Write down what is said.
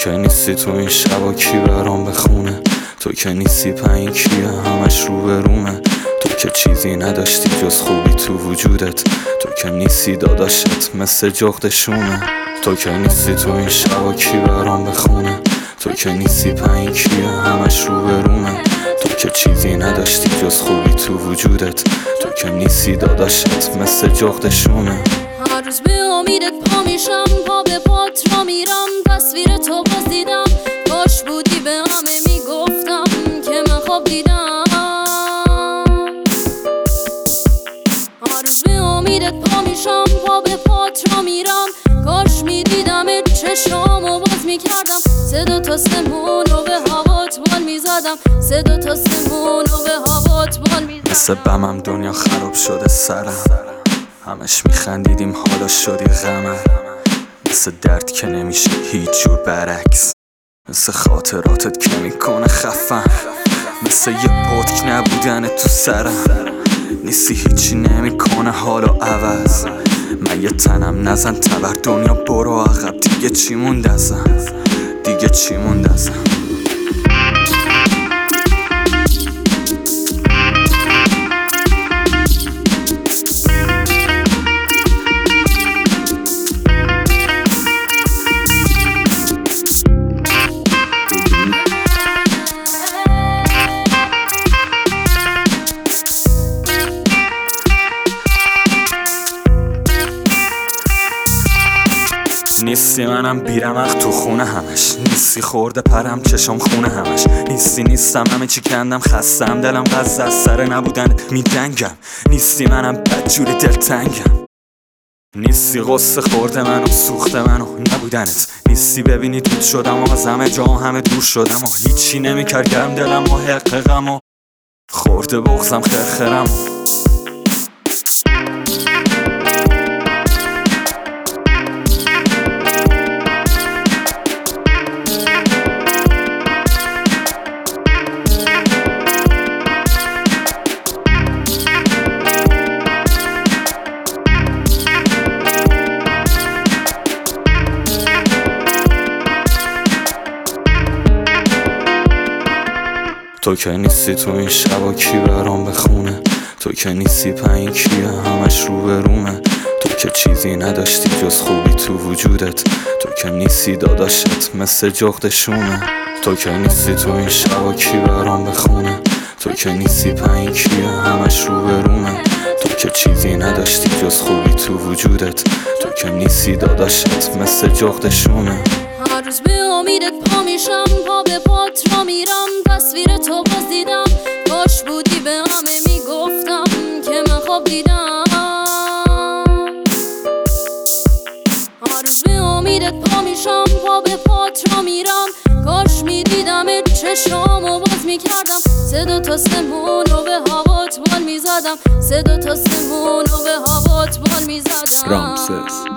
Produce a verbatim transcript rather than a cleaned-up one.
که نیستی تو این شبا کی برام بخونه؟ تو که نیستی پایین کیه همش رو به رومه؟ تو که چیزی نداشتی جز خوبی تو وجودت. تو که نیستی داداشت مثل جغد شومه. تو که نیستی تو این شبا کی برام بخونه؟ تو که نیستی پایین کیه همش رو به رومه؟ تو که چیزی نداشتی جز خوبی تو وجودت. تو که نیستی داداشت مثل جغد شومه. هر روز به امیدت پا میشم، پا به پات را میرم، تصویر تو باز دیدم. کاش بودی به همه میگفتم که من خواب دیدم. هر روز به امیدت پا میشم، پا به پات را میرم، کاش میدیدم چشمامو باز میکردم. صدا تا سمونو به هوات بال میزدم، صدا تا سمونو به هوات بال میزدم. مثل بمم دنیا خراب شده سرم، همش میخندیدیم حالا شدی غمم. مثل درد که نمیشه هیچ جور برعکس، مثل خاطراتت که میکنه خفم. مثل یه پتک نبودن تو سرم، نیستی هیچی نمیکنه حالا عوض. من یه تنم نزن تبر دنیا برو عقب، دیگه چی موند ازم؟ دیگه چی موند ازم؟ نیستی منم بیرمق تو خونه همش، نیستی خورده پرم چشم خونه همش. نیستی نیستم همه چی کندم خستم، دلم قصد از سر نبودن میدنگم. نیستی منم بدجوری دلتنگم. نیستی غصه خورده منو سوخته منو نبودنت. نیستی ببینی دود شدم و از همه جا همه دور شدم و هیچی نمیکرد گرم دلم و حققم و خورده بغزم خرخرم و تو که نیستی تو این شبا کی برام بخونه؟ تو که نیستی پایین کیه همش رو به رومه؟ تو که چیزی نداشتی جز خوبی تو وجودت. تو که نیستی داداشت مثل جغد شومه. تو که نیستی تو این شبا کی برام بخونه؟ تو که نیستی پایین کیه همش رو به رومه؟ تو که چیزی نداشتی جز خوبی تو وجودت. تو که نیستی داداشت مثل جغد شومه. هر روز به امیدت پا میشم، پا به پات را میرم، تصویر تو باز دیدم. کاش بودی به همه میگفتم که من خواب دیدم. هر روز به امیدت پا میشم، پا به پات را میرم، کاش میدیدم چشمامو باز میکردم. صدا تا سمونو به هوات بال میزدم، صدا تا سمونو به هوات بال میزدم. رامسس